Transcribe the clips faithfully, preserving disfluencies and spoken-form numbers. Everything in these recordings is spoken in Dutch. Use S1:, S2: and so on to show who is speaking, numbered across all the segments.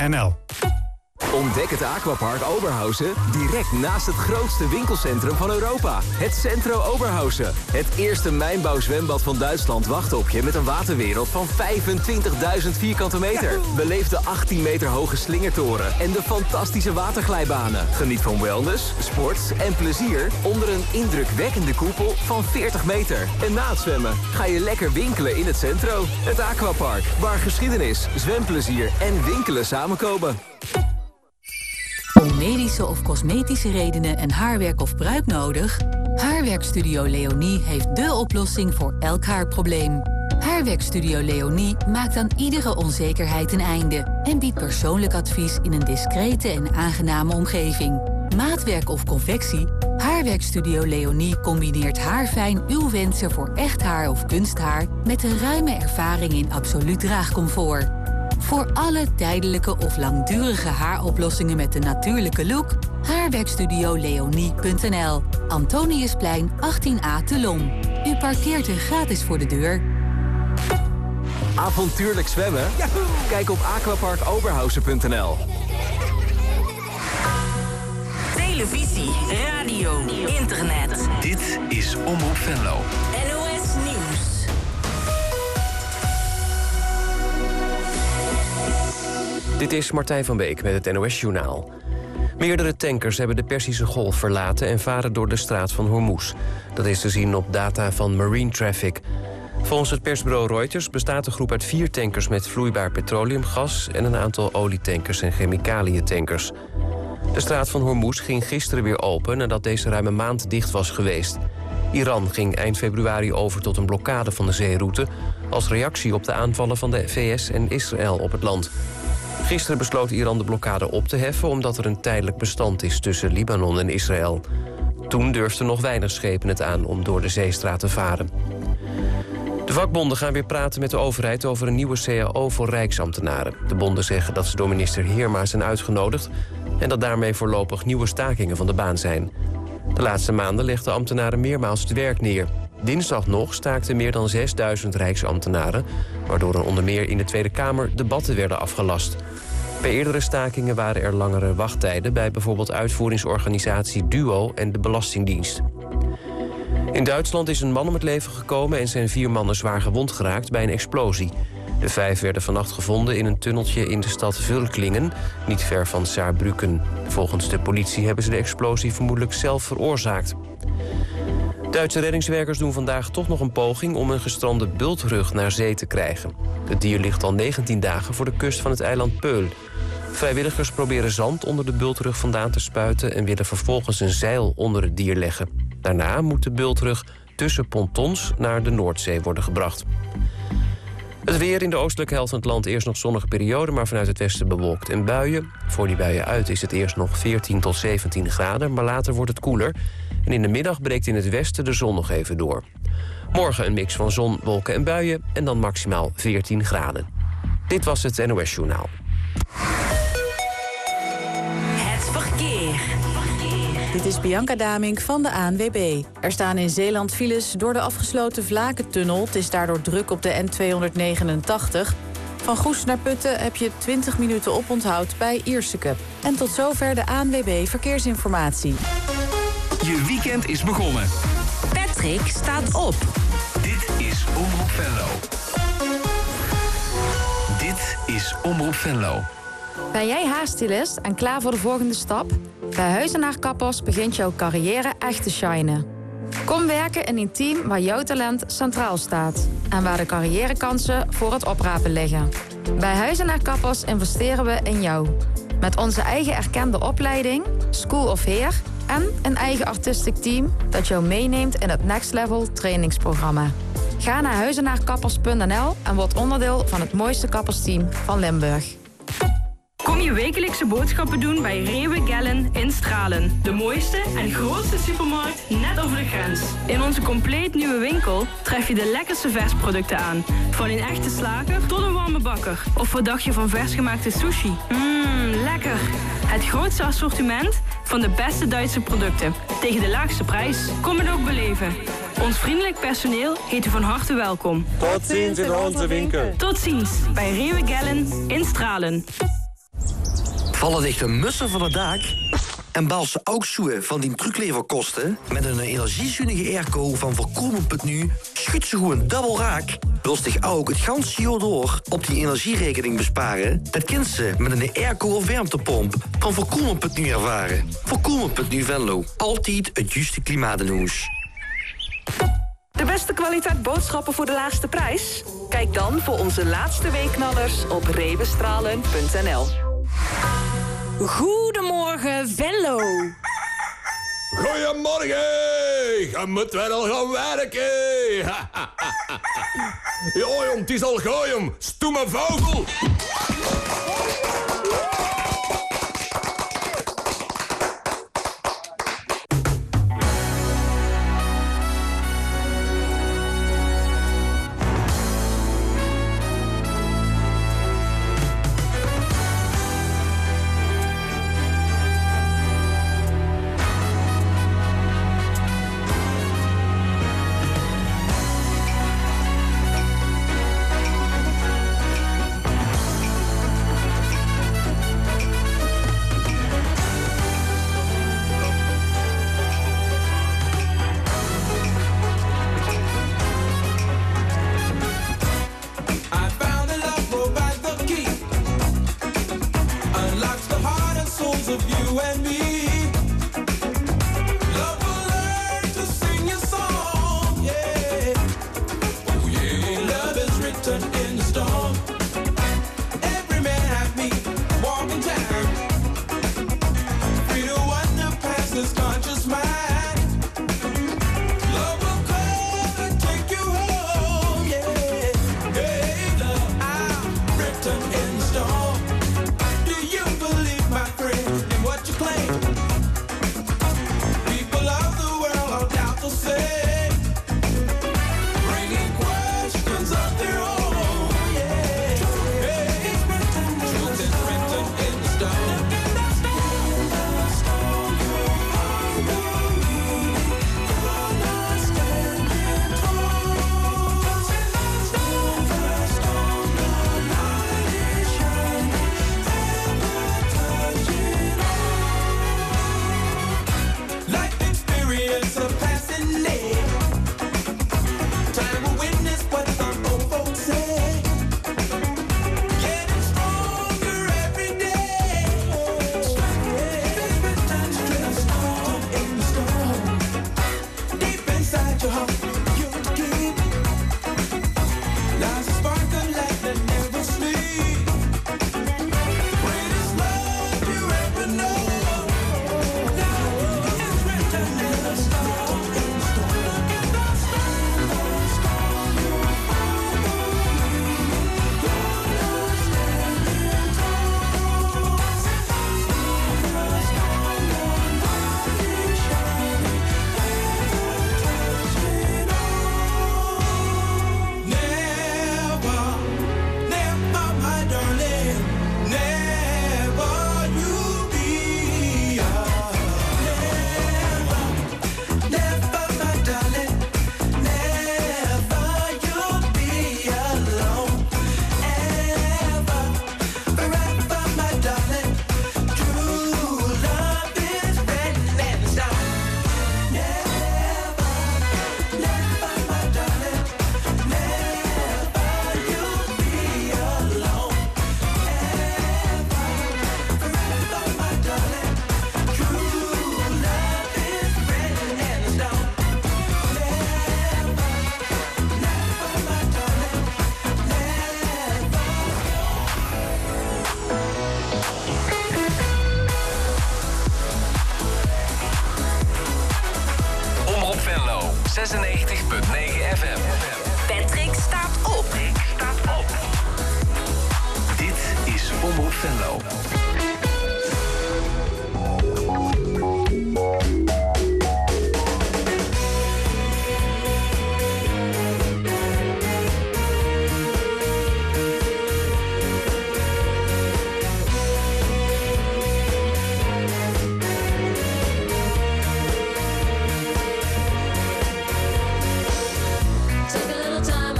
S1: n l.
S2: Ontdek het Aquapark Oberhausen direct naast het grootste winkelcentrum van Europa. Het Centro Oberhausen. Het eerste mijnbouwzwembad van Duitsland wacht op je met een waterwereld van vijfentwintigduizend vierkante meter. Beleef de achttien meter hoge slingertoren en de fantastische waterglijbanen. Geniet van wellness, sport en plezier onder een indrukwekkende koepel van veertig meter. En na het zwemmen ga je lekker winkelen in het Centro. Het Aquapark, waar geschiedenis, zwemplezier en winkelen samenkomen.
S3: Om medische of cosmetische redenen een haarwerk of pruik nodig? Haarwerkstudio Leonie heeft dé oplossing voor elk haarprobleem. Haarwerkstudio Leonie maakt aan iedere onzekerheid een einde en biedt persoonlijk advies in een discrete en aangename omgeving. Maatwerk of convectie? Haarwerkstudio Leonie combineert haarfijn uw wensen voor echt haar of kunsthaar met een ruime ervaring in absoluut draagcomfort. Voor alle tijdelijke of langdurige haaroplossingen met een natuurlijke look, haarwerkstudio leonie punt n l. Antoniusplein achttien A te Lom. U parkeert er gratis voor de deur.
S2: Avontuurlijk zwemmen? Yahoo! Kijk op aquapark oberhausen punt n l.
S4: Televisie, radio, internet.
S5: Dit is Omroep Venlo.
S4: N O S Nieuws.
S6: Dit is Martijn van Beek met het N O S-journaal. Meerdere tankers hebben de Perzische Golf verlaten en varen door de straat van Hormuz. Dat is te zien op data van Marine Traffic. Volgens het persbureau Reuters bestaat de groep uit vier tankers met vloeibaar petroleumgas en een aantal olietankers en chemicaliëntankers. De straat van Hormuz ging gisteren weer open nadat deze ruim een maand dicht was geweest. Iran ging eind februari over tot een blokkade van de zeeroute als reactie op de aanvallen van de V S en Israël op het land. Gisteren besloot Iran de blokkade op te heffen omdat er een tijdelijk bestand is tussen Libanon en Israël. Toen durfden nog weinig schepen het aan om door de zeestraat te varen. De vakbonden gaan weer praten met de overheid over een nieuwe C A O voor rijksambtenaren. De bonden zeggen dat ze door minister Heerma zijn uitgenodigd en dat daarmee voorlopig nieuwe stakingen van de baan zijn. De laatste maanden legden ambtenaren meermaals het werk neer. Dinsdag nog staakten meer dan zesduizend rijksambtenaren, waardoor er onder meer in de Tweede Kamer debatten werden afgelast. Bij eerdere stakingen waren er langere wachttijden bij bijvoorbeeld uitvoeringsorganisatie DUO en de Belastingdienst. In Duitsland is een man om het leven gekomen en zijn vier mannen zwaar gewond geraakt bij een explosie. De vijf werden vannacht gevonden in een tunneltje in de stad Völklingen, niet ver van Saarbrücken. Volgens de politie hebben ze de explosie vermoedelijk zelf veroorzaakt. Duitse reddingswerkers doen vandaag toch nog een poging om een gestrande bultrug naar zee te krijgen. Het dier ligt al negentien dagen voor de kust van het eiland Peul. Vrijwilligers proberen zand onder de bultrug vandaan te spuiten en willen vervolgens een zeil onder het dier leggen. Daarna moet de bultrug tussen pontons naar de Noordzee worden gebracht. Het weer in de oostelijke helft van het land eerst nog zonnige periode, maar vanuit het westen bewolkt en buien. Voor die buien uit is het eerst nog veertien tot zeventien graden, maar later wordt het koeler. En in de middag breekt in het westen de zon nog even door. Morgen een mix van zon, wolken en buien en dan maximaal veertien graden. Dit was het N O S-journaal.
S4: Het verkeer.
S3: Dit is Bianca Damink van de A N W B. Er staan in Zeeland files door de afgesloten Vlakentunnel. Het is daardoor druk op de N tweehonderdnegenentachtig. Van Goes naar Putten heb je twintig minuten oponthoud bij Ierseke. En tot zover de A N W B Verkeersinformatie.
S5: Je weekend is begonnen.
S4: Patrick staat op.
S5: Dit is Omroep Venlo. Dit is Omroep Venlo.
S7: Ben jij haarstylist en klaar voor de volgende stap? Bij Huizenaar Kappers begint jouw carrière echt te shinen. Kom werken in een team waar jouw talent centraal staat. En waar de carrièrekansen voor het oprapen liggen. Bij Huizenaar Kappers investeren we in jou. Met onze eigen erkende opleiding, School of Hair en een eigen artistic team dat jou meeneemt in het Next Level trainingsprogramma. Ga naar huizenaarkappers punt n l en word onderdeel van het mooiste kappersteam van Limburg.
S8: Kom je wekelijkse boodschappen doen bij Rewe Gellen in Stralen. De mooiste en grootste supermarkt net over de grens. In onze compleet nieuwe winkel tref je de lekkerste versproducten aan. Van een echte slager tot een warme bakker. Of wat dacht je van versgemaakte sushi? Mmm, lekker. Het grootste assortiment van de beste Duitse producten. Tegen de laagste prijs. Kom het ook beleven. Ons vriendelijk personeel heet u van harte welkom.
S9: Tot ziens in onze winkel.
S8: Tot ziens bij Rewe Gellen in Stralen.
S1: Vallen dichte mussen van het dak? En bal ze ook zoeken van die trucleverkosten? Met een energiezuinige airco van voorkomen punt nu schudt ze gewoon dubbel raak. Wil zich ook het ganse jaar door op die energierekening besparen? Dat kunt ze met een airco of warmtepomp van voorkomen punt nu ervaren. voorkomen punt nu Venlo. Altijd het juiste klimaat in huis.
S9: De beste kwaliteit boodschappen voor de laagste prijs? Kijk dan voor onze laatste weekknallers op rebestralen punt n l.
S4: Goedemorgen, Venlo.
S10: Goedemorgen, je moet weer al gaan werken. Ja, jong, het is al goed, jong. Stoeme vogel.
S5: zesennegentig punt negen F M.
S4: Patrick staat op.
S5: Patrick staat op. Dit is Omroep Venlo.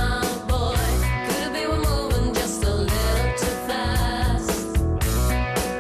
S11: Boy, could it be we're moving just a little too fast?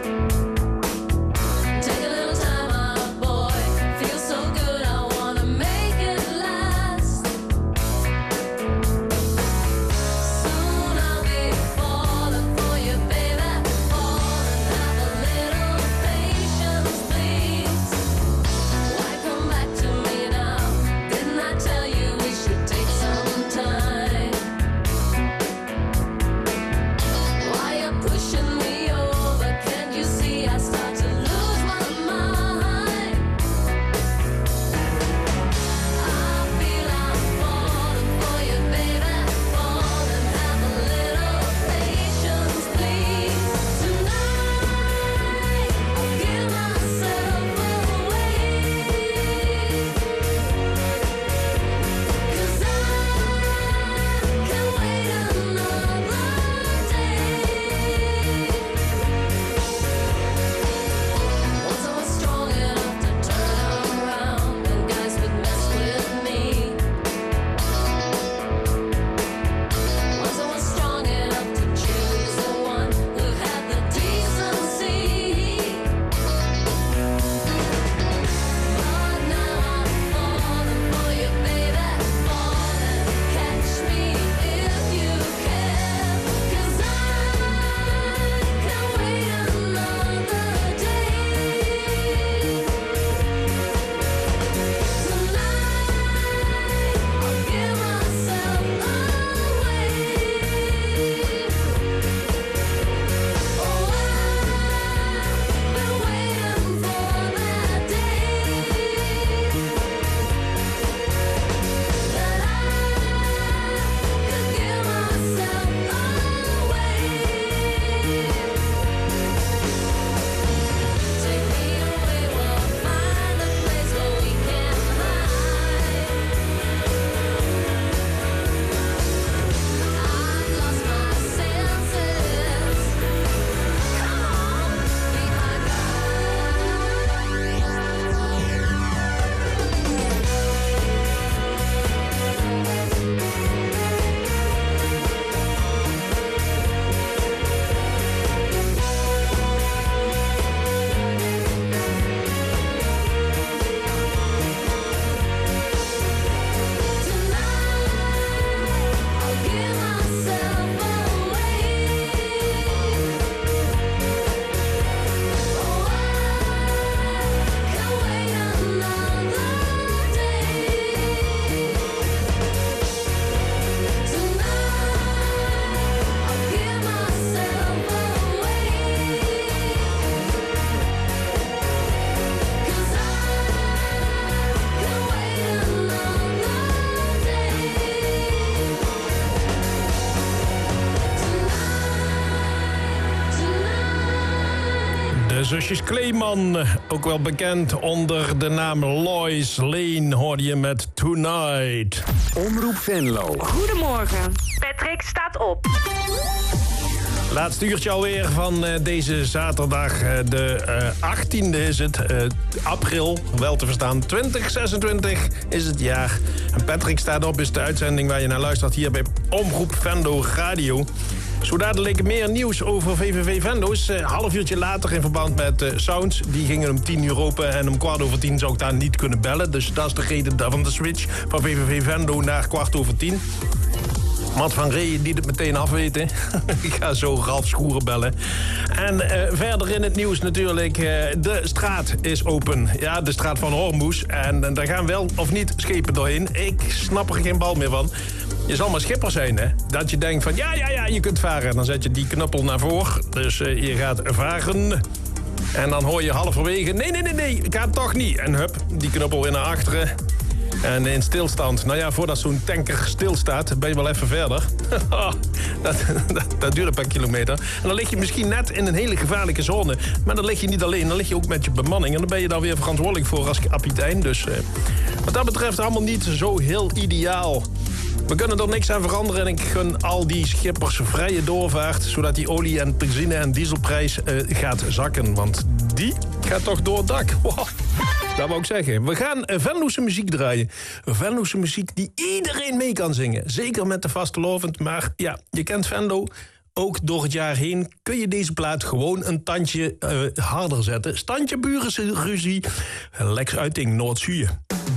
S11: De zusjes Kleeman, ook wel bekend onder de naam Lois Lane, hoorde je met Tonight.
S2: Omroep Venlo.
S4: Goedemorgen. Patrick staat op.
S11: Laatste uurtje alweer van uh, deze zaterdag. Uh, de uh, achttiende is het. Uh, april, wel te verstaan. twintig zesentwintig is het jaar. En Patrick staat op is de uitzending waar je naar luistert hier bij Omroep Venlo Radio. Zo dadelijk meer nieuws over V V V Venlo's. Een uh, half uurtje later in verband met uh, Sounds. Die gingen om tien uur open en om kwart over tien zou ik daar niet kunnen bellen. Dus dat is de reden van de switch van V V V Venlo naar kwart over tien. Matt van Ree die het meteen afweten. Ik ga zo Ralf Schoeren bellen. En uh, verder in het nieuws natuurlijk. Uh, de straat is open. Ja, de straat van Hormuz. En, en daar gaan wel of niet schepen doorheen. Ik snap er geen bal meer van. Je zal maar schipper zijn, hè. Dat je denkt van ja, ja, ja, je kunt varen. Dan zet je die knuppel naar voren. Dus uh, je gaat varen. En dan hoor je halverwege. Nee, nee, nee, nee, ik ga het toch niet. En hup, die knuppel weer naar achteren. En in stilstand, nou ja, voordat zo'n tanker stilstaat, ben je wel even verder. dat, dat, dat duurt een paar kilometer. En dan lig je misschien net in een hele gevaarlijke zone. Maar dan lig je niet alleen, dan lig je ook met je bemanning. En dan ben je daar weer verantwoordelijk voor als kapitein. Dus eh, wat dat betreft allemaal niet zo heel ideaal. We kunnen er niks aan veranderen en ik gun al die schippers vrije doorvaart, zodat die olie- en benzine- en dieselprijs uh, gaat zakken. Want die gaat toch door het dak. Wow. Dat wou ik zeggen. We gaan Venlo'se muziek draaien. Venlo'se muziek die iedereen mee kan zingen. Zeker met de vastelovend. Maar ja, je kent Venlo. Ook door het jaar heen kun je deze plaat gewoon een tandje uh, harder zetten. Standje burenruzie. Lex Uiting, Noord-Zuur.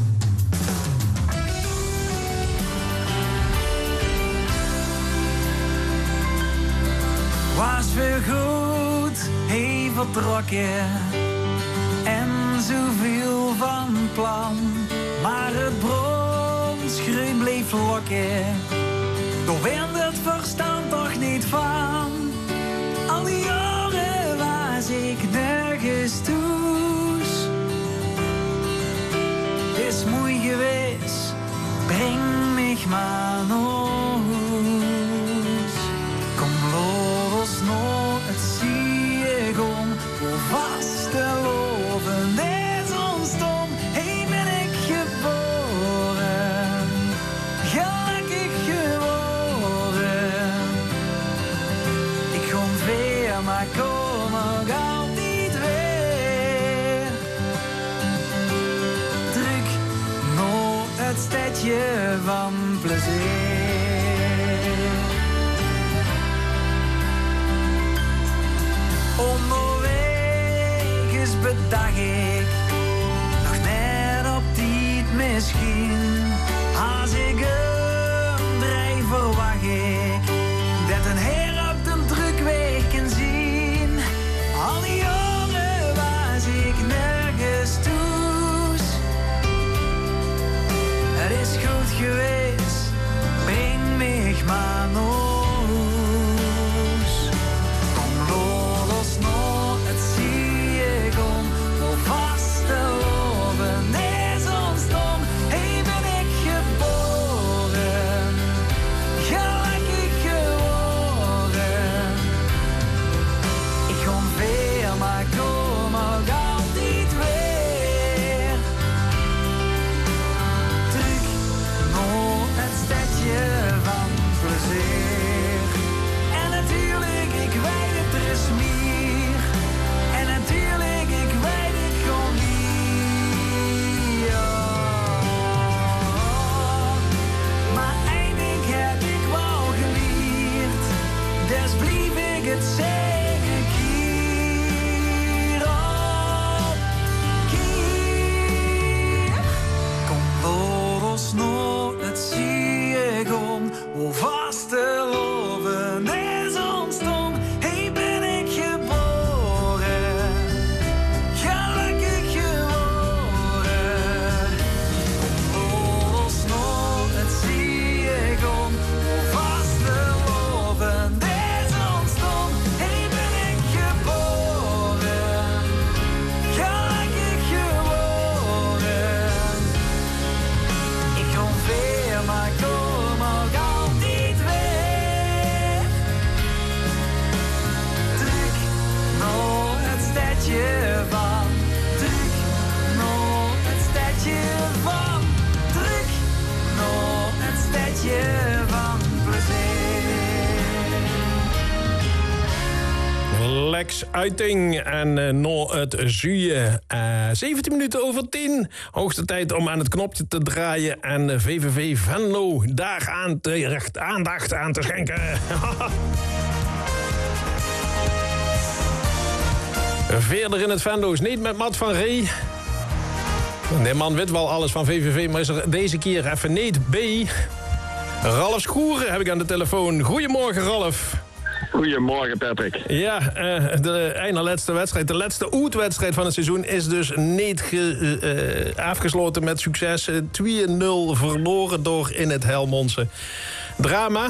S12: Was weer goed, hij vertrokken en zoveel van plan. Maar het bronsgroen bleef lokken, daar werd het verstand toch niet van. Al die jaren was ik nergens toes. Het is mooi geweest, breng mij maar naar huis. Kom los nog, het zie ik om, hoe vast te loven is ontstom. Hey, ben ik geboren, gelukkig geworden. Ik kom weer, maar kom ook altijd weer. Druk nog het stadje van plezier. Onderweg is bedag ik nog net op tijd misschien. Als ik een drijf verwacht ik dat een heer op de drukweg kan zien. Al die jaren was ik nergens toes. Het is goed geweest, breng mij maar naar. Gelukkig geworden.
S11: uiting en uh, no het zuien. Uh, zeventien minuten over tien. Hoogste tijd om aan het knopje te draaien en V V V Venlo daar aan te, recht aandacht aan te schenken. Verder in het Venlo is niet met Matt van Ree. De man weet wel alles van V V V, maar is er deze keer even niet B. Ralf Schoeren heb ik aan de telefoon. Goedemorgen, Ralf.
S13: Goedemorgen, Patrick.
S11: Ja, uh, de ene laatste wedstrijd, de laatste oud-wedstrijd van het seizoen is dus niet ge, uh, afgesloten met succes. twee nul verloren door in het Helmondse. Drama?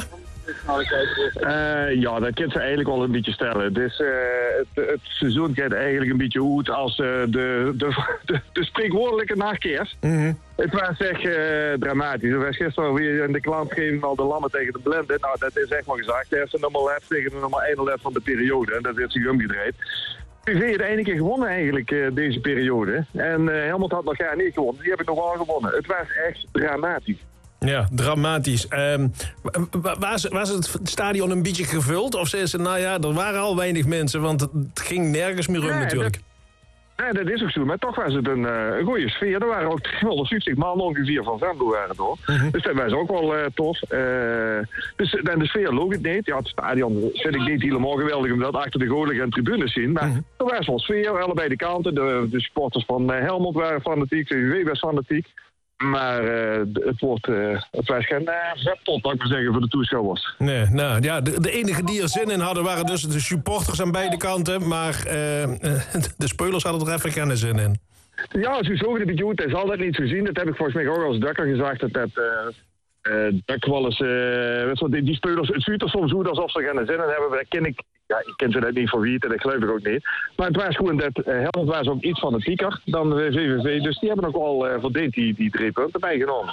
S13: Uh, ja, dat kan ze eigenlijk wel een beetje stellen. Dus, uh, het, het seizoen gaat eigenlijk een beetje uit als uh, de, de, de, de spreekwoordelijke nachtkeers. Mm-hmm. Het was echt uh, dramatisch. Er was gisteren weer in de klantgeving al de lammen tegen de blinden. Nou, dat is echt maar gezegd. Hij heeft de nummer elf tegen de nummer eenendertig van de periode. En dat heeft zich omgedraaid. P V heeft eindelijk gewonnen eigenlijk uh, deze periode. En uh, Helmond had nog jaar niet gewonnen. Die hebben nog wel gewonnen. Het was echt dramatisch.
S11: Ja, dramatisch. Um, was, was het stadion een beetje gevuld? Of zei ze, nou ja, er waren al weinig mensen, want het ging nergens meer om nee, natuurlijk.
S13: Dat, nee, dat is ook zo. Maar toch was het een, uh, een goede sfeer. Er waren ook tweehonderdvijftig man ongeveer van Venlo waren door. Mm-hmm. Dus dat was ook wel uh, tof. Uh, dus en de sfeer loog het niet. Ja, het stadion vind ik niet helemaal geweldig, omdat achter de golen geen tribunes zien. Maar mm-hmm. er was wel sfeer, allebei de kanten. De, de supporters van uh, Helmond waren fanatiek, de V V V was fanatiek. Maar uh, het wordt, uh, het was geen uh, veppot, laat ik maar zeggen, voor de toeschouwers.
S11: Nee, nou ja, de, de enigen die er zin in hadden waren dus de supporters aan beide kanten. Maar uh, de spelers hadden er even geen zin in.
S13: Ja, zo zo het een beetje goed. Dat is altijd niet zo zien. Dat heb ik volgens mij ook als Dukker gezegd. Dat dat, uh, uh, dat wel eens, uh, weet je, die, die spelers, het ziet er soms uit alsof ze geen zin in hebben. Dat ken ik. Ja, ik ken ze dat niet voor weten, dat geloof ik ook niet. Maar het was gewoon dat uh, Helmond was ook iets fanatieker dan de V V V. Dus die hebben ook al uh, verdiend die, die drie punten bijgenomen.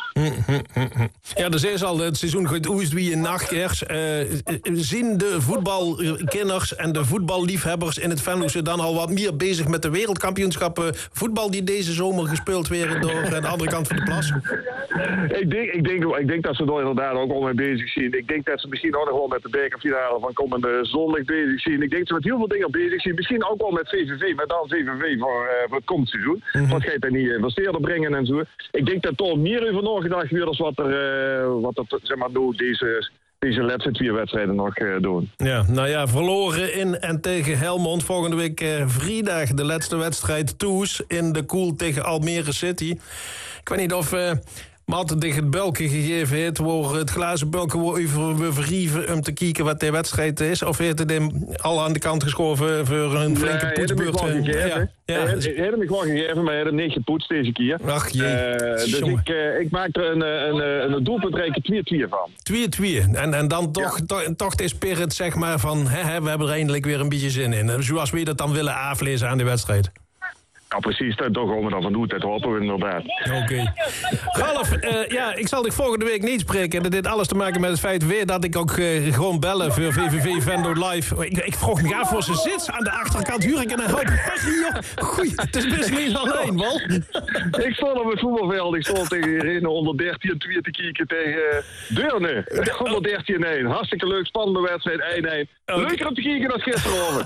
S11: Ja, dus is al het seizoen goed oest wie een nachtkeers. Uh, zien de voetbalkenners en de voetballiefhebbers in het Venlose dan al wat meer bezig met de wereldkampioenschappen voetbal die deze zomer gespeeld werden door de andere kant van de plas?
S13: Ik denk, ik, denk, ik denk dat ze er inderdaad ook al mee bezig zijn. Ik denk dat ze misschien ook nog wel met de bekerfinale van komende zondag bezig zien. Ik denk dat ze met heel veel dingen bezig zijn. Misschien ook wel met V V V, maar dan V V V voor, uh, voor het komend seizoen. Mm-hmm. Wat ga je daar niet uh, versteerder brengen en zo. Ik denk dat toch meer over nagedacht wordt als wat er, uh, wat er zeg maar, door deze, deze laatste twee wedstrijden nog uh, doen.
S11: Ja, nou ja, verloren in en tegen Helmond. Volgende week uh, vrijdag de laatste wedstrijd Toes in de Koel tegen Almere City. Ik weet niet of... Uh, Matt tegen het bulken gegeven heeft, waar het glazen bulken wordt even we verrieven om te kijken wat de wedstrijd is. Of heeft het hem al aan de kant geschoven voor een flinke nee, poetsbeurt?
S13: Hij heeft hem gewoon gegeven, maar hij heeft hem niet gepoetst deze keer.
S11: Ach jee. Uh,
S13: dus ik, uh, ik maak er een, een, een, een doelpuntrijke twee twee van.
S11: twee twee. En, en dan toch, ja. to, toch de spirit zeg maar van, hè, hè, we hebben er eindelijk weer een beetje zin in. Zoals we dat dan willen aflezen aan de wedstrijd.
S13: Ja, precies. Dat toch gewoon dan van doet. Dat hopen we inderdaad.
S11: Oké. Okay. Ralf, uh, ja, ik zal dich volgende week niet spreken. Dat heeft alles te maken met het feit weer dat ik ook uh, gewoon bellen voor V V V Venlo Live. Ik, ik vroeg me af voor ze zit aan de achterkant. Huur ik een hoop weg hier. Goeie, het is best niet alleen, Wal.
S13: Ik stond op het voetbalveld. Ik stond tegen honderddertien en twee te kijken tegen uh, Deurne. honderddertien één. Hartstikke leuk, spannende wedstrijd. één één. Okay. Leuker om te kijken dan gisteravond.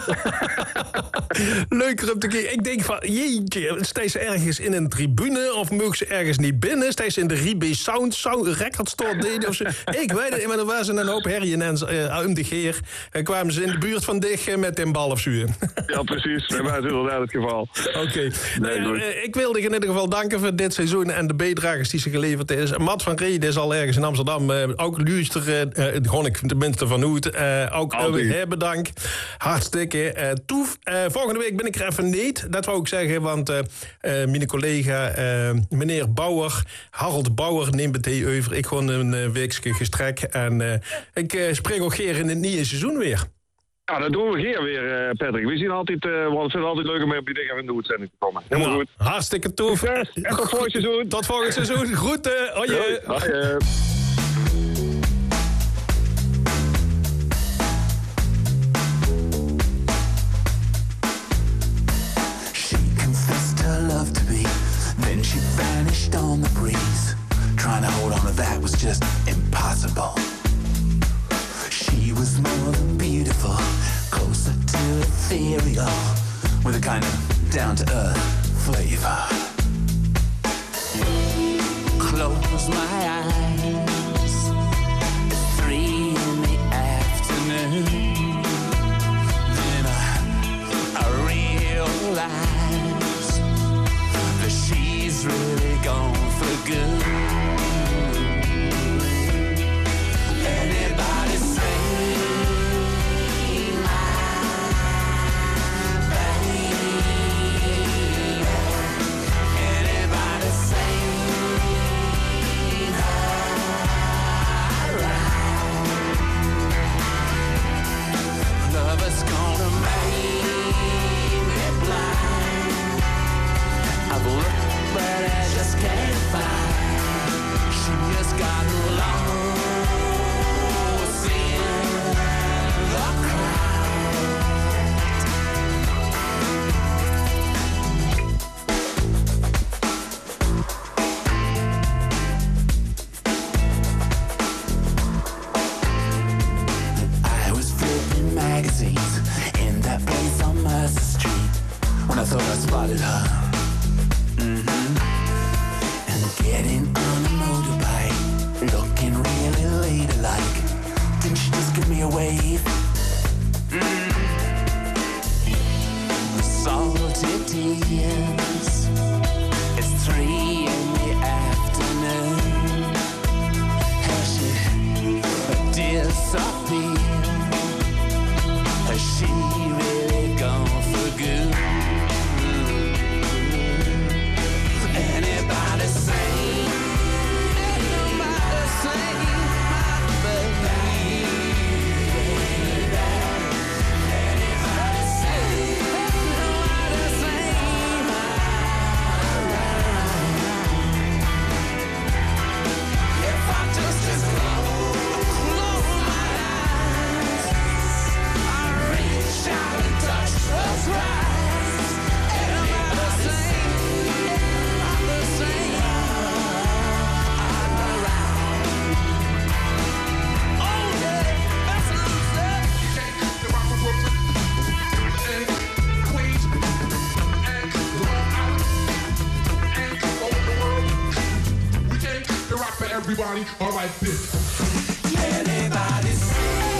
S11: Leuker om te kijken. Ik denk van, jeetje, steeds ergens in een tribune of mogen ze ergens niet binnen? Steeds in de Ribe Sound, Sound Record Store deden of zo. Ik weet het, maar er was een hoop herrie en uh, om de geer. Uh, kwamen ze in de buurt van dich met een bal of zo.
S13: Ja, precies. Dat was inderdaad het geval.
S11: Oké. Okay. Nee, uh, uh, ik wilde in ieder geval danken voor dit seizoen en de bijdragers die ze geleverd is. Matt van Ree is al ergens in Amsterdam. Uh, ook luisteren, uh, gewoon ik tenminste van Hoed. Uh, ook uh, heel bedankt. Hartstikke uh, toef. Uh, volgende week ben ik er even niet. Dat wou ik zeggen, want uh, uh, mijn collega uh, meneer Bauer, Harold Bauer, neemt het heel over. Ik gewoon een uh, weekje gestrek. En uh, ik uh, spreek ook Geer in het nieuwe seizoen weer.
S13: Ja, dat doen we Geer weer, uh, Patrick. We zien altijd, uh, want het is altijd leuk om op die dingen in de uitzending te komen. Helemaal nou, goed.
S11: Hartstikke tof.
S13: En tot volgend seizoen.
S11: Tot volgend seizoen. Groeten. Hoi.
S13: Hoi.
S12: Love to be, then she vanished on the breeze. Trying to hold on to that was just impossible. She was more than beautiful, closer to ethereal. feel with a kind of down-to-earth flavor. Close my eyes, it's three in the afternoon. Then I, I realize that she's really gone for good. Anybody say but I just can't find. She just got lost in the I was flipping magazines in that place on Mercer Street when I thought I spotted her. Getting on a motorbike, looking really ladylike. Didn't she just give me a wave? Mm. Salty tears. It's three in the afternoon. Has she disappeared? Has she really gone for good? Anybody say?
S14: Everybody, all right, bitch.
S12: Anybody say?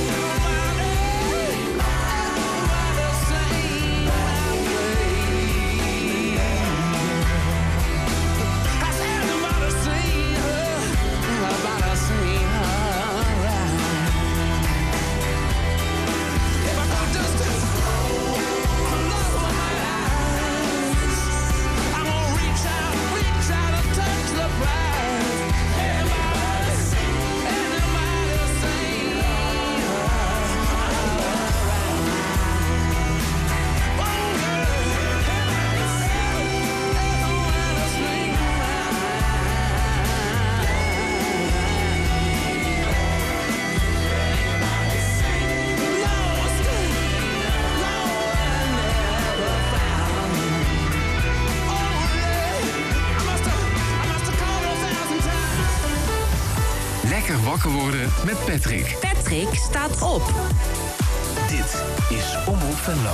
S15: Wakker worden met Patrick.
S3: Patrick staat op.
S15: Dit is Omroep Venlo.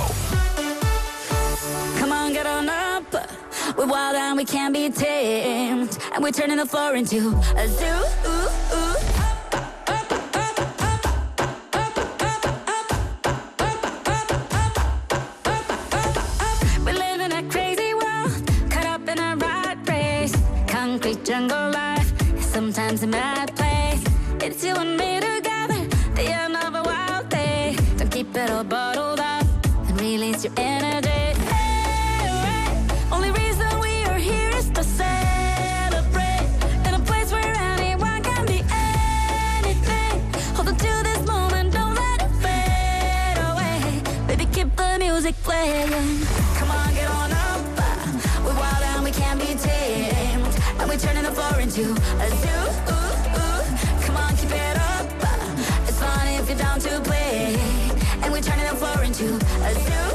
S16: Come on, get on up. We're wild and we can't be tamed. And we're turning the floor into a zoo. Ooh, ooh. We live in a crazy world, caught up in a rat race. Concrete jungle life, sometimes a mad place. It's you and me together, the end of a wild day. Don't keep it all bottled up and release your energy. Hey, hey. Only reason we are here is to celebrate. In a place where anyone can be anything. Hold on to this moment, don't let it fade away. Baby, keep the music playing. Come on, get on up. We're wild and we can't be tamed. And we're turning the floor into a zoo. Keep it up. It's fun if you're down to play. And we're turning the floor into a zoo.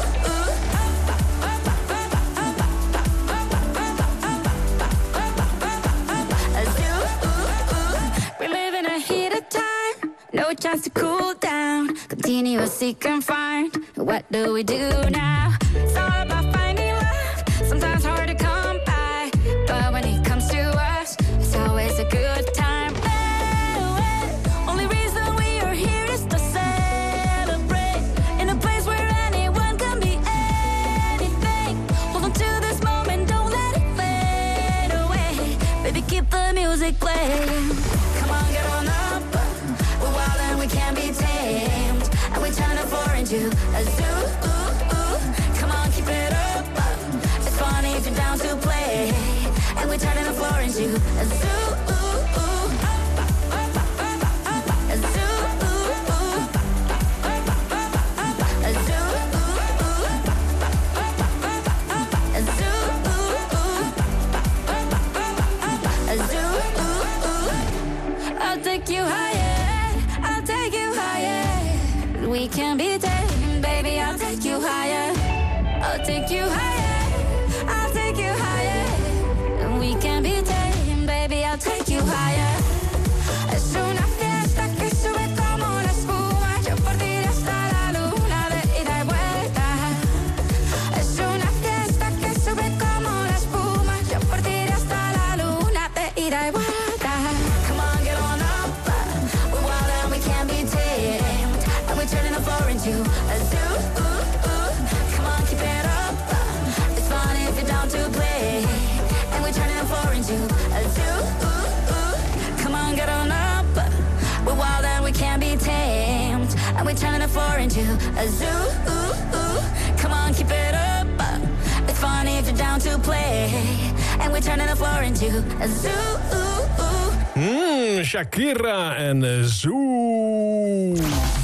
S16: A zoo. We live in a heat of time. No chance to cool down. Continuously confined. what do we do now? It's all about finding love, sometimes hard to come by, but when it comes to us, it's always a good time. Oh, oh, only reason we are here is to celebrate, in a place where anyone can be anything. Hold on to this moment, don't let it fade away. Baby, keep the music playing. Come on, get on up. We're wild and we can't be tamed, and we turn the floor into a zoo. Come on, keep it up. It's funny if you're down to play, and we're turning the floor into a zoo. A zoo. A zoo. A zoo. A zoo. I'll take you higher. I'll take you higher. We can be taken, baby. I'll take you higher. I'll take you higher. I'll take you higher. We can be taken, baby. I'll take you higher. Es una fiesta que sube como la espuma. Yo por ti hasta la luna de ida y vuelta. Es una fiesta que sube como la espuma. Yo por ti hasta la luna de ida y vuelta. Come on, get on up. We're wild and we can't be tamed, and we're turning the floor into a zoo. Come on, keep it up. It's fun if you're down to play, and we're turning the floor into a zoo. Come on, get on up. We're wild and we can't be tamed, and we're turning the floor into a zoo. Come on, keep it up. It's fun if you're down to play, and we're turning the floor into a zoo.
S11: Mmm, Shakira en uh, Zoo.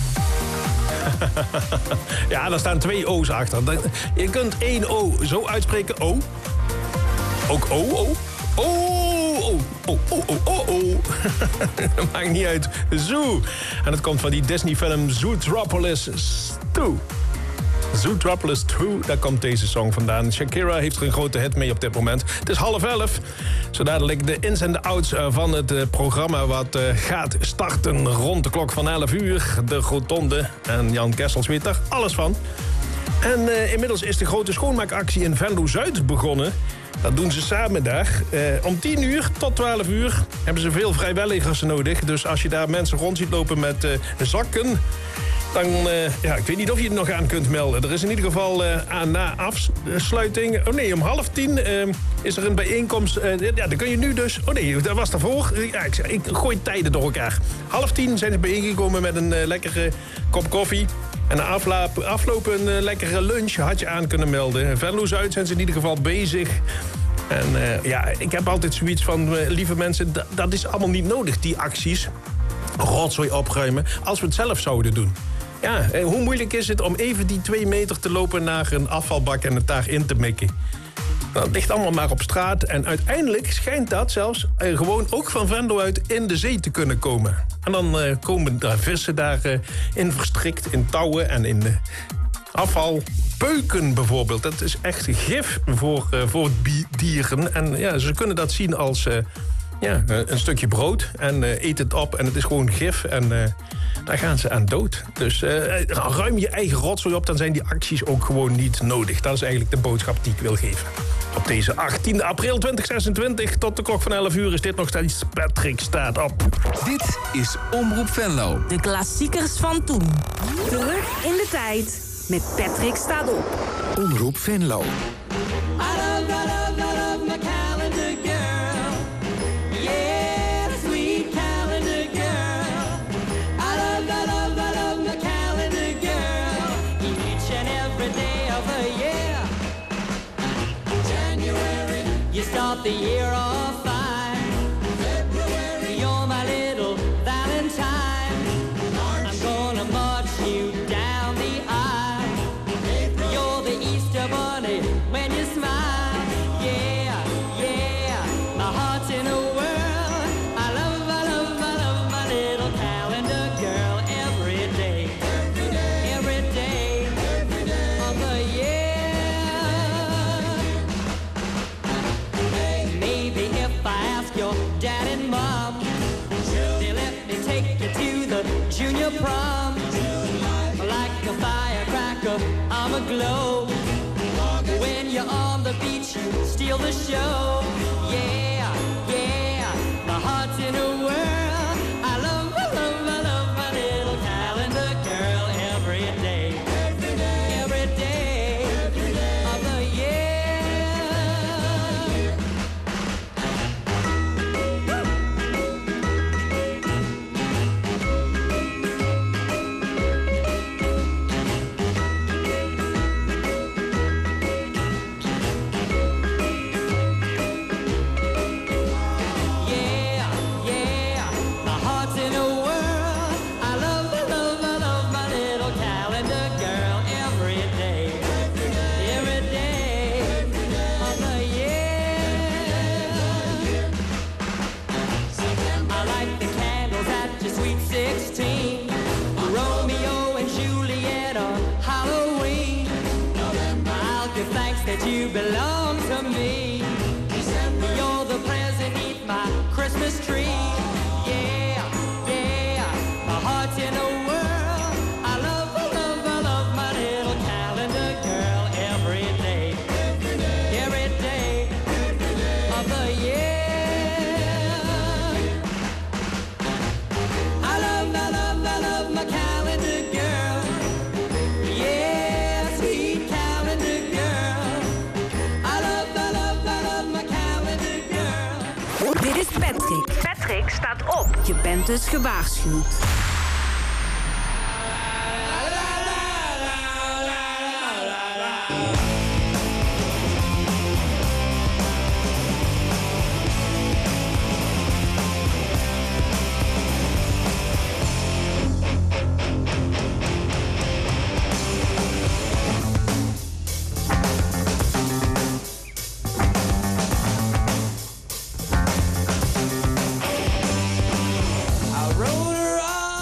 S11: Ja, daar staan twee O's achter. Je kunt één O zo uitspreken. O. Ook O, O. O, O, O, O, O, O, O. Dat maakt niet uit. Zoo. En het komt van die Disney-film Zootropolis twee. Zootropolis twee, daar komt deze song vandaan. Shakira heeft er een grote hit mee op dit moment. Het is half elf. Zo dadelijk de ins en de outs van het programma wat gaat starten rond de klok van elf uur. De Rotonde. En Jan Kessels weet daar alles van. En uh, inmiddels is de grote schoonmaakactie in Venlo-Zuid begonnen. Dat doen ze samen daar. Uh, om tien uur tot twaalf uur hebben ze veel vrijwilligers nodig. Dus als je daar mensen rond ziet lopen met uh, zakken, dan, uh, ja, ik weet niet of je het nog aan kunt melden. Er is in ieder geval uh, aan na afsluiting... Oh nee, om half tien uh, is er een bijeenkomst. Uh, ja, dan kun je nu dus... Oh nee, dat was daarvoor. Ja, ik, ik gooi tijden door elkaar. Half tien zijn ze bijeengekomen met een uh, lekkere kop koffie. En na afloop, afloop een uh, lekkere lunch had je aan kunnen melden. Venlo-Zuid zijn ze in ieder geval bezig. En uh, ja, ik heb altijd zoiets van... Uh, lieve mensen, d- dat is allemaal niet nodig, die acties. Rotzooi opruimen, als we het zelf zouden doen. Ja, hoe moeilijk is het om even die twee meter te lopen naar een afvalbak en het daarin te mikken? Nou, het ligt allemaal maar op straat. En uiteindelijk schijnt dat zelfs uh, gewoon ook van Venlo uit in de zee te kunnen komen. En dan uh, komen daar vissen daarin uh, verstrikt in touwen en in uh, afvalpeuken bijvoorbeeld. Dat is echt gif voor, uh, voor dieren. En ja, ze kunnen dat zien als... Uh, Ja, een stukje brood en uh, eet het op en het is gewoon gif en uh, daar gaan ze aan dood. Dus uh, ruim je eigen rotzooi op, dan zijn die acties ook gewoon niet nodig. Dat is eigenlijk de boodschap die ik wil geven. Op deze achttiende april tweeduizend zesentwintig tot de klok van elf uur is dit nog steeds Patrick Staat Op.
S15: Dit is Omroep Venlo.
S4: De klassiekers van toen. Terug in de tijd met Patrick Staat Op.
S15: Omroep Venlo.
S17: Start the year off fine. February, you're my little Valentine. March, I'm gonna march you down the aisle. April, you're the Easter bunny when you smile. Yeah, yeah, my heart's in a whirl. I love, I love, I love my little calendar girl every day. Every day, every day, every day of the year. Maybe if makes you steal the show. Yeah, yeah, my heart's in a whirl. I love, I love, I love my little calendar girl every day. Every day, every day, every day of the year. That you belong to me. December. You're the present beneath my Christmas tree. Yeah, yeah, my heart's in a whirl. I love, I love, I love my little calendar girl every day, every day, every day, every day of the year. I love, I love, I love my calendar girl. Yeah, sweet calendar girl.
S4: Dit is Patrick. Patrick staat op. Je bent dus gewaarschuwd.
S17: I wrote her off.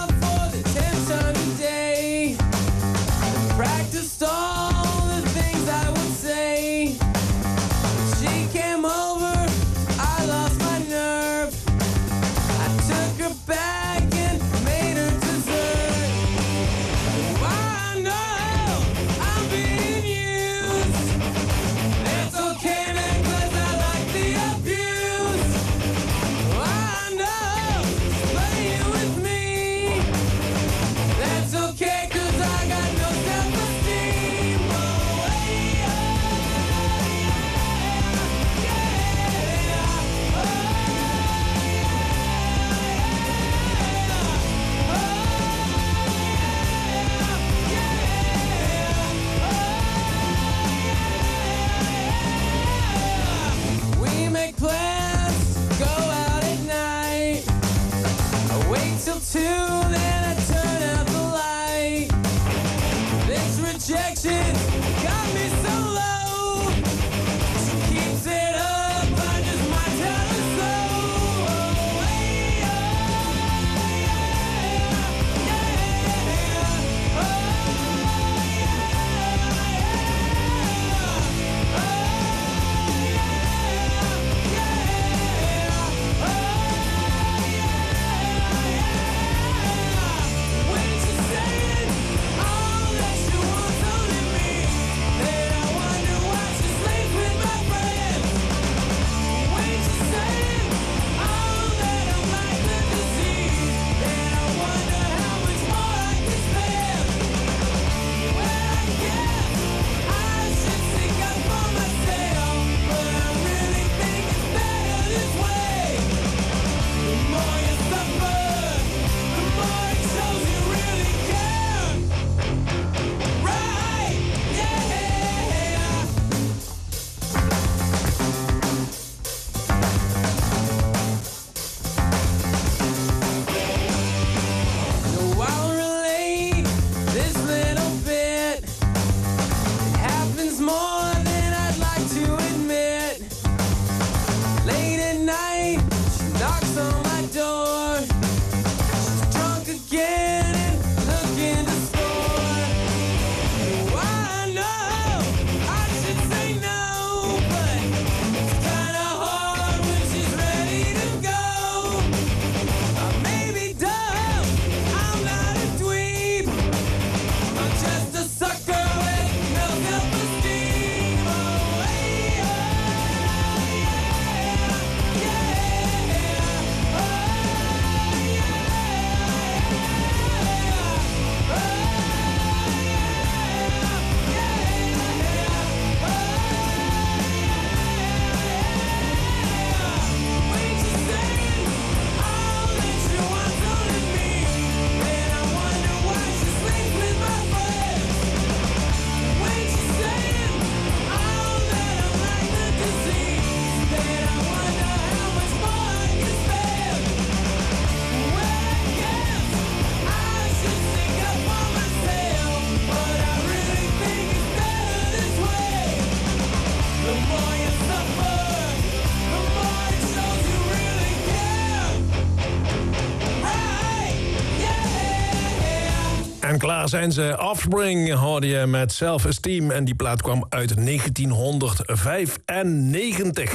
S11: klaar zijn ze. Offspring hoorde je met Self Esteem. En die plaat kwam uit negentienhonderdvijfennegentig.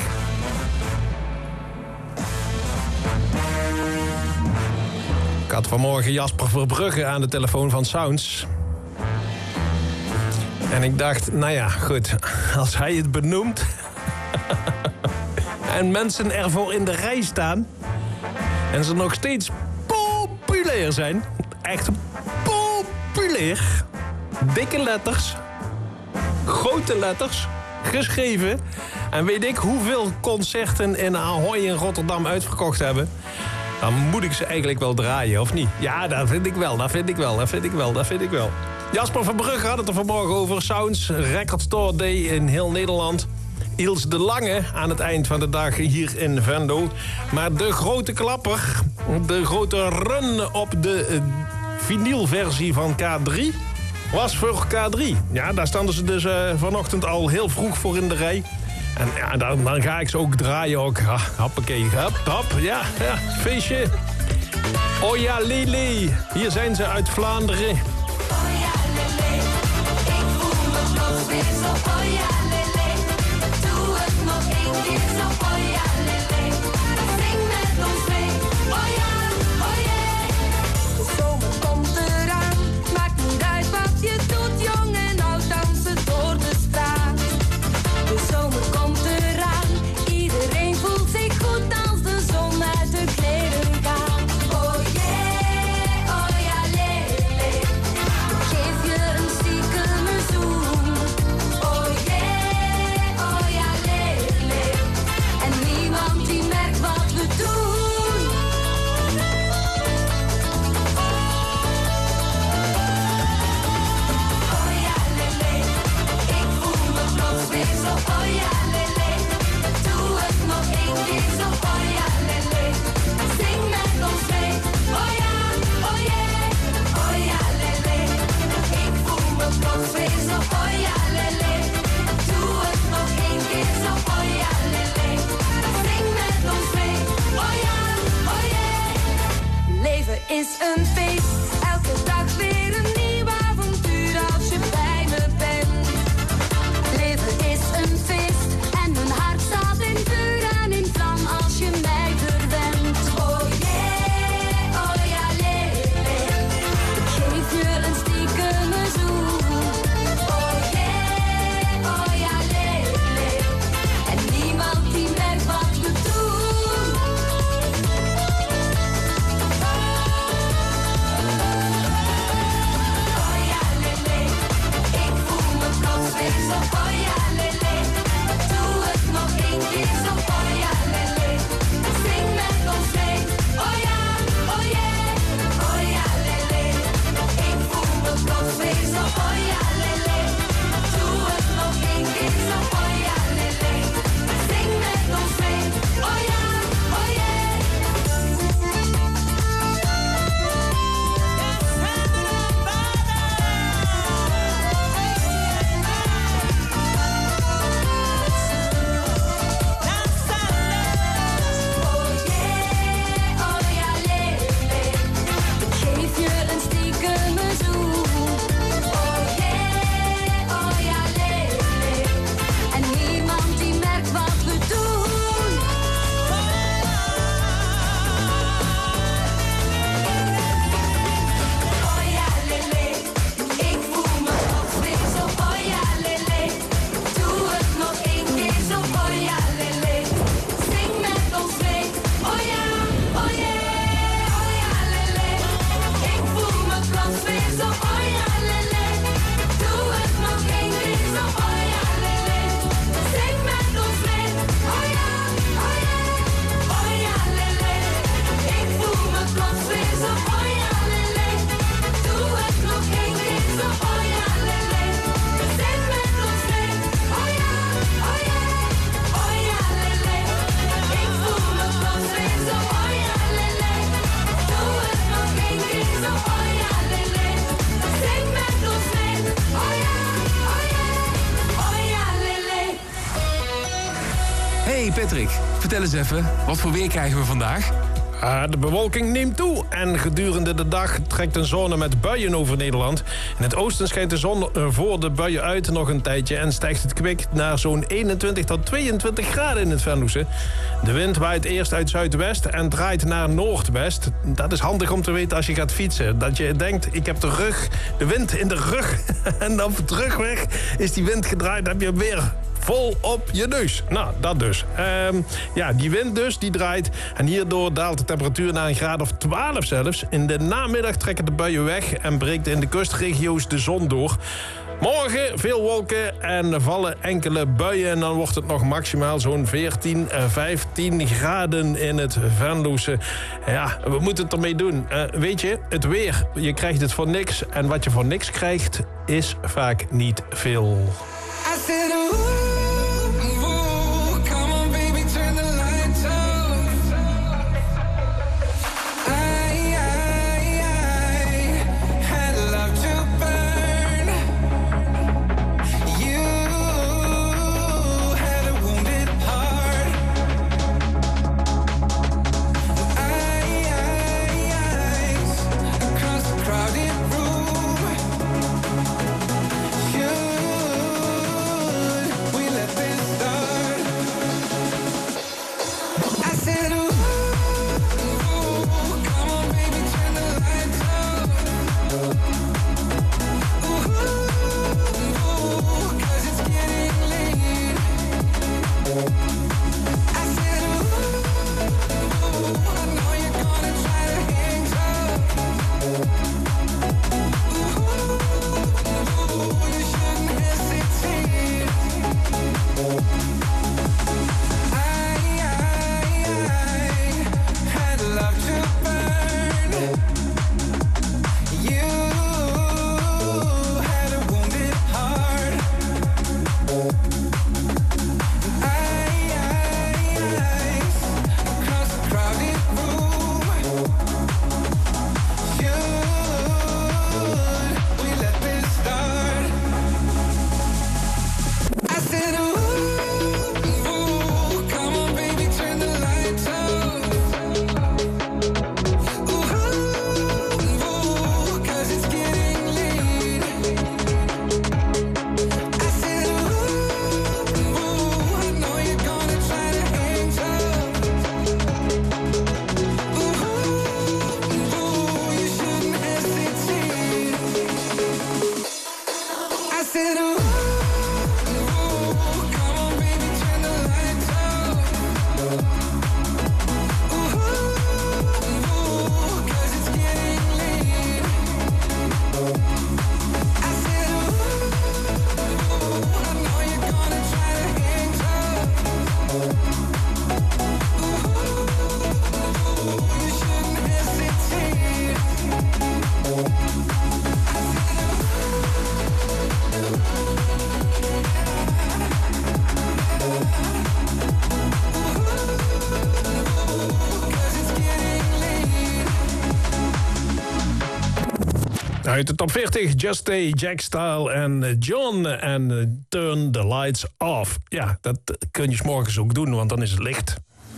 S11: Ik had vanmorgen Jasper Verbrugge aan de telefoon van Sounds. En ik dacht, nou ja, goed. Als hij het benoemt... en mensen ervoor in de rij staan... en ze nog steeds populair zijn... echt populair... dikke letters... grote letters... geschreven... en weet ik hoeveel concerten in Ahoy in Rotterdam uitverkocht hebben... dan moet ik ze eigenlijk wel draaien, of niet? Ja, dat vind ik wel, dat vind ik wel, dat vind ik wel, dat vind ik wel. Jasper Verbrugge had het er vanmorgen over. Sounds, Record Store Day in heel Nederland... Iels de Lange aan het eind van de dag hier in Venlo. Maar de grote klapper, de grote run op de uh, vinylversie van K drie... was voor K drie. Ja, daar stonden ze dus uh, vanochtend al heel vroeg voor in de rij. En ja, dan, dan ga ik ze ook draaien. Ook. Ah, hoppakee, hop, hop, ja, ja, feestje. Oh ja, Lele, hier zijn ze uit Vlaanderen.
S18: Oh ja, Lele, ik voel me plots weer zo. Oh ja, Lele, doe het nog één keer zo. Oh ja, Lele, zing met ons mee. Oh ja, oh yeah. De zomer komt eraan, maakt niet uit wat je doet. Jong en oud dansen door de straat. De zomer komt eraan, iedereen voelt zich goed als de zon uit de kleren gaat. Oh yeah, oh ja, Lele, geef je een stiekeme zoen. Oh yeah, oh ja, Lele, en niemand die merkt wat we doen. Oh ja, Lele, ik voel me plots weer zo. Oh ja, Lele, doe het nog één keer zo. Oh ja, Lele, zing met ons mee. Oh ja, oh yeah, oh ja, Lele, ik voel me plots weer zo. Oh ja, Lele, doe het nog één keer zo. Oh ja, Lele, zing met ons mee. Oh ja, oh yeah. Leven is een feest, elke dag weer een nieuw avontuur als je bij me bent. Leven is een feest en mijn hart staat in vuur en in vlam als je mij verwendt. Oh yeah, oh ja, Lele, ik geef je een stiekeme zoen. Oh yeah, oh ja, Lele, en niemand die merkt wat we doen. Oh ja, Lele, ik voel me plots weer zo. Oh ja, Lele, doe het nog één keer zo. Oh ja, Lele, zing met ons mee. Oh ja, oh yeah, oh ja, Lele, ik voel me plots weer zo. Oh ja, Lele, doe het nog één keer zo. Oh ja, Lele, zing met ons mee. Oh ja, oh yeah. Oh yeah, oh ja, Lele, ik geef je een stiekeme zoen. Oh yeah, oh ja, Lele, en niemand die merkt wat we doen. Oh ja, Lele, ik voel me plots weer zo. Oh ja, Lele, doe het nog één keer zo. Oh ja, Lele, zing met ons mee. Oh ja, oh yeah, oh ja, Lele, ik voel me plots weer zo. Oh ja, Lele, doe het nog één keer zo. Oh ja, Lele, zing met ons mee. Oh ja, oh yeah, oh ja, Lele, ik voel me plots weer zo. Oh ja, Lele, doe het nog één keer zo. Oh ja, Lele, zing met ons mee. Oh ja, oh yeah, oh ja, Lele, ik voel me plots weer zo. Oh ja, Lele, doe het nog één keer zo. Oh ja, Lele, zing met ons mee. Oh ja, oh yeah, oh ja, Lele.
S15: Hey Patrick, vertel eens even, wat voor weer krijgen we vandaag?
S11: Ah, de bewolking neemt toe en gedurende de dag trekt een zone met buien over Nederland. In het oosten schijnt de zon voor de buien uit nog een tijdje en stijgt het kwik naar zo'n eenentwintig tot tweeëntwintig graden in het Venlose. De wind waait eerst uit zuidwest en draait naar noordwest. Dat is handig om te weten als je gaat fietsen. Dat je denkt, ik heb de rug, de wind in de rug en op de terugweg is die wind gedraaid, dan heb je hem weer vol op je neus. Nou, dat dus. Um, ja, die wind dus, die draait. En hierdoor daalt de temperatuur naar een graad of twaalf zelfs. In de namiddag trekken de buien weg en breekt in de kustregio's de zon door. Morgen veel wolken en vallen enkele buien. En dan wordt het nog maximaal zo'n veertien, vijftien graden in het Venlose. Ja, we moeten het ermee doen. Uh, weet je, het weer, je krijgt het voor niks. En wat je voor niks krijgt, is vaak niet veel.
S18: I said, ooh, ooh, come on, baby, turn the lights off. I, I, I had love to burn. You had a wounded heart. I, I, eyes across the crowded room. You.
S11: Uit de top veertig, Just Stay, Jack Style en John en uh, Turn the Lights Off. Ja, dat kun je 's morgens ook doen, want dan is het licht.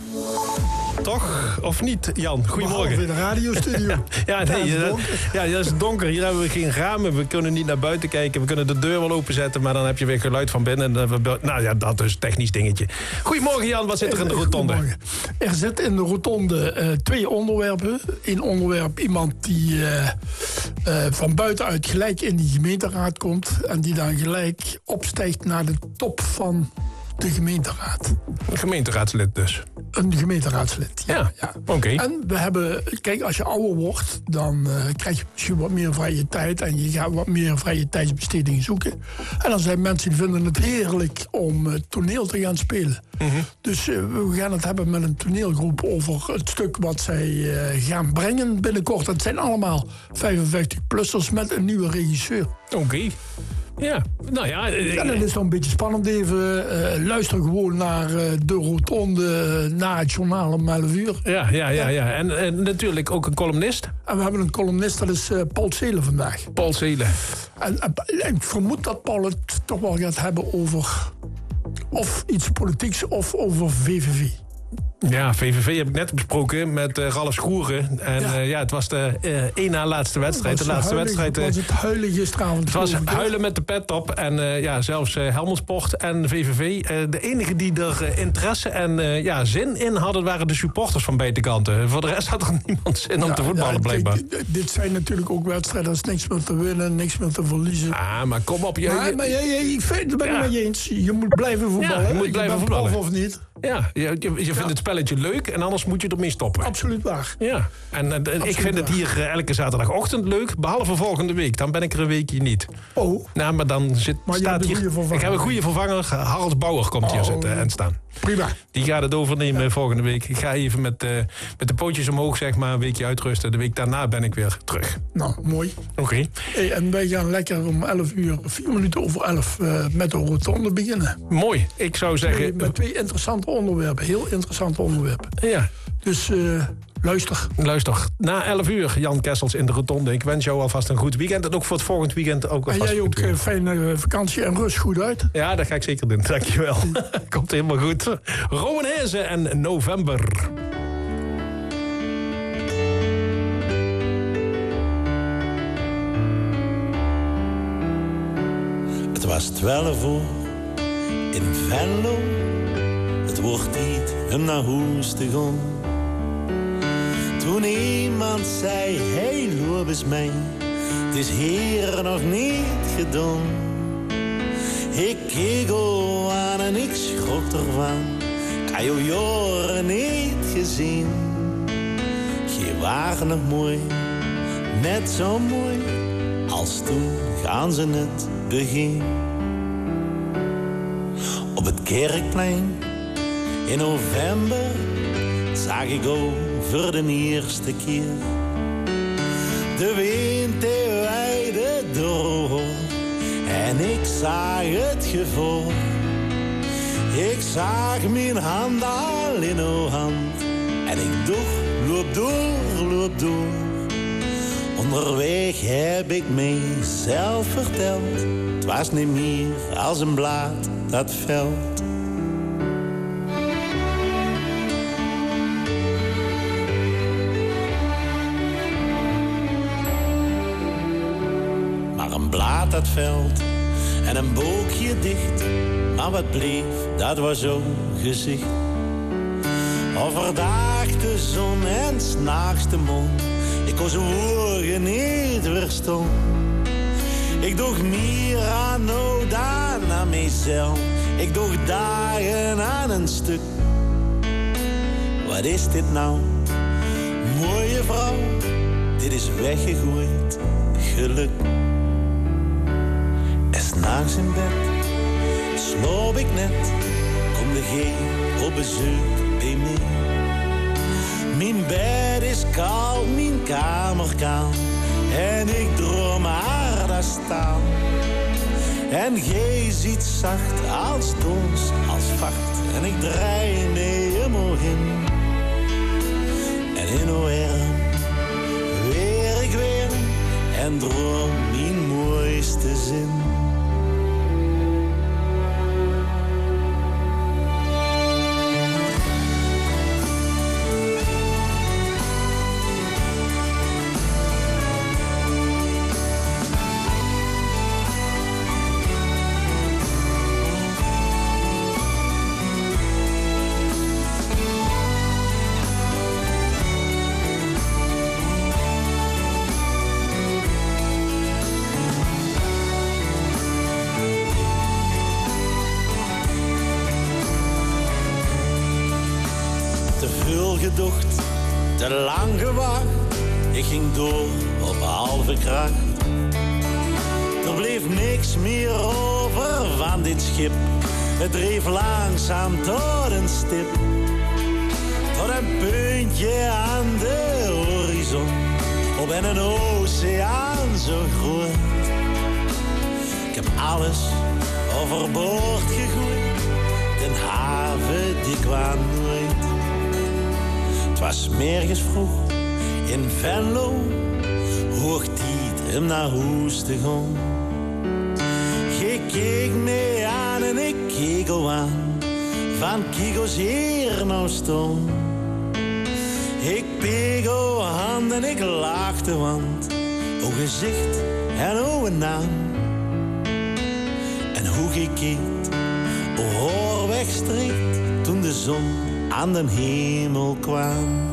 S11: Toch? Of niet, Jan? Goedemorgen.
S19: In de radiostudio.
S11: ja, nee, ja, dat, ja, dat is donker. Hier hebben we geen ramen. We kunnen niet naar buiten kijken. We kunnen de deur wel openzetten, maar dan heb je weer geluid van binnen. Nou ja, dat is een technisch dingetje. Goedemorgen, Jan. Wat zit er in de rotonde?
S19: Er zit in de rotonde uh, twee onderwerpen. Eén onderwerp, iemand die uh, uh, van buitenuit gelijk in die gemeenteraad komt. En die dan gelijk opstijgt naar de top van de gemeenteraad.
S11: Een gemeenteraadslid dus?
S19: Een gemeenteraadslid, ja.
S11: ja,
S19: ja.
S11: Oké. Okay.
S19: En we hebben, kijk, als je ouder wordt, dan uh, krijg je misschien wat meer vrije tijd. En je gaat wat meer vrije tijdsbesteding zoeken. En dan zijn mensen die vinden het heerlijk om uh, toneel te gaan spelen. Mm-hmm. Dus uh, we gaan het hebben met een toneelgroep over het stuk wat zij uh, gaan brengen binnenkort. Het zijn allemaal vijfenvijftig-plussers met een nieuwe regisseur.
S11: Oké. Okay. Ja, nou ja.
S19: Uh, en dan is het een beetje spannend even. Uh, luister gewoon naar uh, de rotonde uh, na het journaal om elf uur.
S11: Ja, ja, ja. ja. En, en natuurlijk ook een columnist.
S19: En we hebben een columnist, dat is uh, Paul Zelen vandaag.
S11: Paul Zelen.
S19: En, en, en ik vermoed dat Paul het toch wel gaat hebben over of iets politieks of over V V V.
S11: Ja, V V V heb ik net besproken met uh, Ralf Schoeren. En ja, uh, ja het was de uh, één na laatste wedstrijd. De laatste
S19: huilig,
S11: wedstrijd. Uh,
S19: was het huilen gisteravond?
S11: Het was huilen met de pet op. En uh, ja, zelfs uh, Helmond Sport en V V V. Uh, de enige die er uh, interesse en uh, ja, zin in hadden, waren de supporters van beide kanten. Voor de rest had er niemand zin om
S19: ja,
S11: te voetballen,
S19: ja,
S11: blijkbaar.
S19: Kijk, dit zijn natuurlijk ook wedstrijden. Er is niks meer te winnen, niks meer te verliezen.
S11: Ah, maar kom op. Je,
S19: maar, maar je, je, ik vind het ben ik
S11: ja.
S19: met je eens. Je moet blijven voetballen.
S11: Ja, je moet
S19: je
S11: blijven
S19: bent
S11: voetballen.
S19: prof of niet.
S11: Ja, je, je, je vindt
S19: ja.
S11: het spelletje leuk en anders moet je ermee stoppen.
S19: Absoluut waar.
S11: Ja, en, en
S19: Absoluut
S11: ik vind het hier uh, elke zaterdagochtend leuk, behalve volgende week. Dan ben ik er een weekje niet.
S19: Oh.
S11: Nou, maar dan zit,
S19: maar
S11: staat hier... Ik heb een goede vervanger. Harald Bauer komt hier oh. zitten en staan.
S19: Prima.
S11: Die gaat het overnemen ja. volgende week. Ik ga even met, uh, met de pootjes omhoog, zeg maar, een weekje uitrusten. De week daarna ben ik weer terug.
S19: Nou, mooi.
S11: Oké. Okay.
S19: Hey, en wij gaan lekker om elf uur, vier minuten over elf, uh, met de rotonde beginnen.
S11: Mooi. Ik zou zeggen...
S19: Twee, met twee interessante onderwerpen. Heel interessante onderwerpen.
S11: Ja.
S19: Dus... Uh, Luister.
S11: Luister. Na elf uur, Jan Kessels in de rotonde. Ik wens jou alvast een goed weekend. En ook voor het volgend weekend ook alvast.
S19: En jij ook een fijne vakantie en rust goed uit.
S11: Ja, dat ga ik zeker doen. Dankjewel. Komt helemaal goed. Rowan Hezen en November.
S20: Het was twaalf uur in Venlo. Het wordt tijd om naar huis te gaan. Toen iemand zei, hey, loop eens mee, het is hier nog niet gedaan. Ik keek al aan en ik schrok ervan, ik had jou jaren niet gezien. Je waren nog mooi, net zo mooi, als toen gaan ze het begin. Op het Kerkplein, in november, zag ik ook voor de eerste keer de wind die weide door en ik zag het gevoel. Ik zag mijn hand al in uw hand en ik dacht, loop door, loop door. Onderweg heb ik mezelf verteld, het was niet meer als een blad dat veld. Dat veld en een boekje dicht, maar wat bleef, dat was zo'n gezicht. Overdag de zon en 's nachts de mond, ik kon zijn woorden niet verstaan. Ik dacht meer aan nou dan aan mezelf, ik dacht dagen aan een stuk. Wat is dit nou, mooie vrouw, dit is weggegooid geluk. S'nachts in bed, sloop ik net, kom de G op bezoek bij mij. Mijn bed is koud, mijn kamer kaal, en ik droom haar daar staan. En G ziet zacht als dons, als vacht, en ik draai mee omhoog in. En in uw arm weer ik weer, en droom mijn mooiste zin. Gedocht, te lang gewacht, ik ging door op halve kracht. Er bleef niks meer over van dit schip, het dreef langzaam tot een stip. Tot een puntje aan de horizon, op en een oceaan zo groot. Ik heb alles overboord gegooid, den haven die kwam nooit. Het was 's morgens vroeg in Venlo, hoog tijd om naar huis te gaan. Je keek me aan en ik keek al aan, van Kigo's hier nou stond. Ik peeg o hand en ik lachte, want o gezicht en o naam. En hoe gekiet, o hoor wegstreekt toen de zon aan den hemel kwam.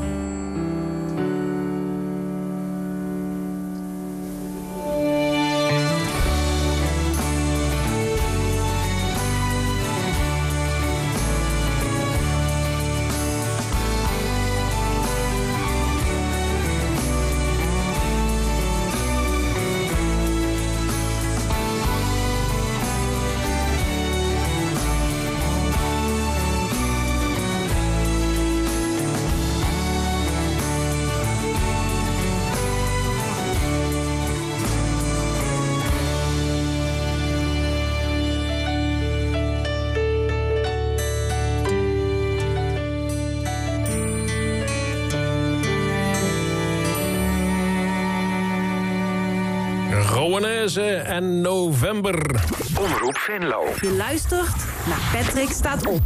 S11: En November.
S15: Omroep Venlo.
S4: Je luistert naar Patrick Staat Op.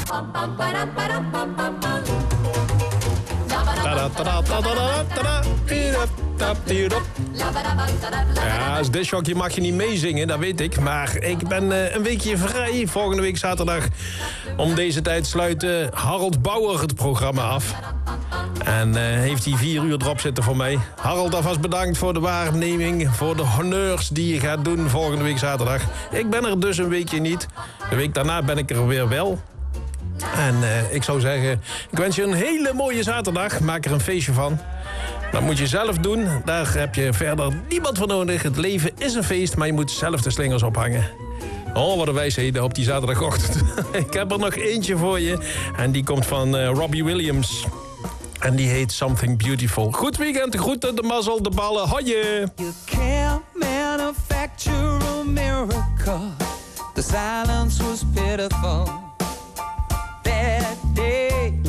S11: Ja, als discjockey mag je niet meezingen, dat weet ik. Maar ik ben uh, een weekje vrij. Volgende week zaterdag om deze tijd sluit uh, Harold Bauer het programma af. En uh, heeft hij vier uur erop zitten voor mij. Harold, alvast bedankt voor de waarneming, voor de honneurs die je gaat doen volgende week zaterdag. Ik ben er dus een weekje niet. De week daarna ben ik er weer wel. En uh, ik zou zeggen, ik wens je een hele mooie zaterdag. Maak er een feestje van. Dat moet je zelf doen. Daar heb je verder niemand voor nodig. Het leven is een feest, maar je moet zelf de slingers ophangen. Oh, wat een wijsheden op die zaterdagochtend. Ik heb er nog eentje voor je. En die komt van uh, Robbie Williams. En die heet Something Beautiful. Goed weekend, de groeten, de mazzel, de ballen. Hoi je!
S12: You can't manufacture a miracle. The silence was pitiful that day.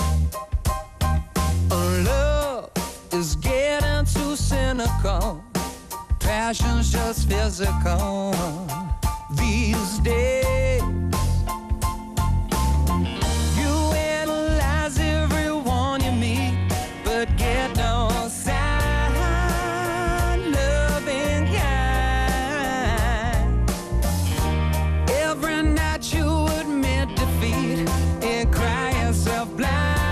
S12: Love is getting too cynical. Passion's just physical these days. You analyze everyone you meet, but get no sign, loving kind. Every night you admit defeat and cry yourself blind.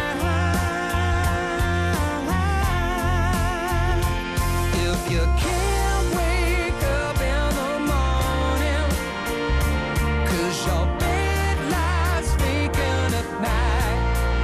S12: If you can't wake up in the morning, 'cause your bed lies vacant at night.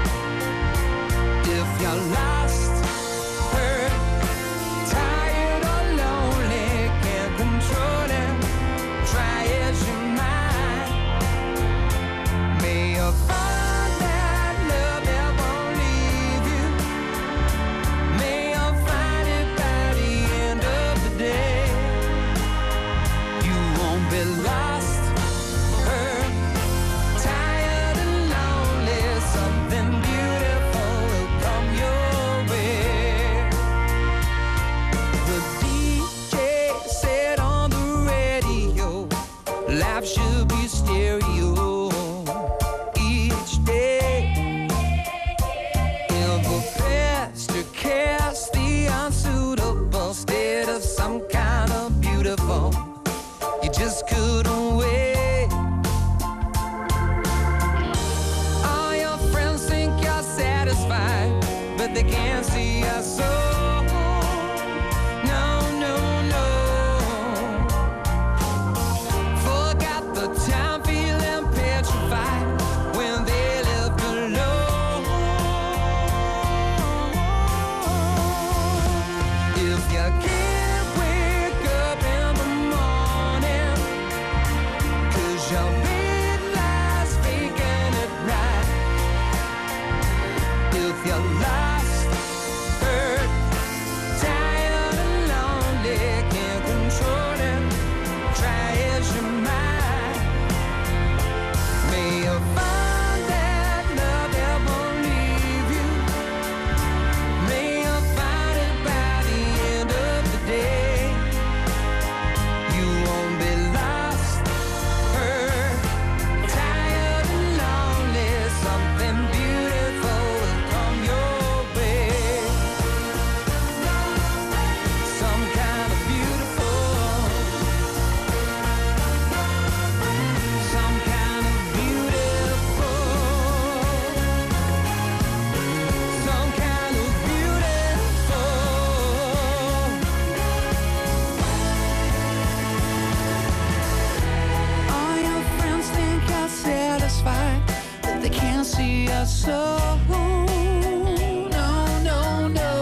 S12: If you're lost, hurt, tired or lonely, can't control it, try as you might. May you find that love that won't leave you. May you find it by the end of the day. You won't be lost, hurt, tired and lonely. Something beautiful will come your way. The D J said on the radio, life should be stereo each day. In the past, to cast the unsuitable state of some kind of beautiful. You just couldn't wait. All your friends think you're satisfied, but they can't see your soul. No, no, no. Forgot the time feeling petrified when they lived alone. If you can't wake up in the morning, 'cause your bed lies vacant at night. If you're lost, hurt,
S18: see us so. No, no, no.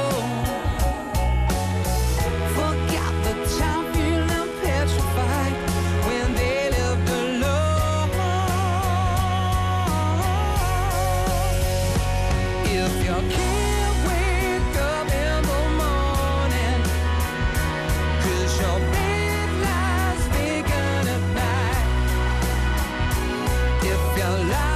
S18: Forgot the time feeling petrified when they lived alone. If you can't wake up in the morning, 'cause your bed lies vacant at night. If you lie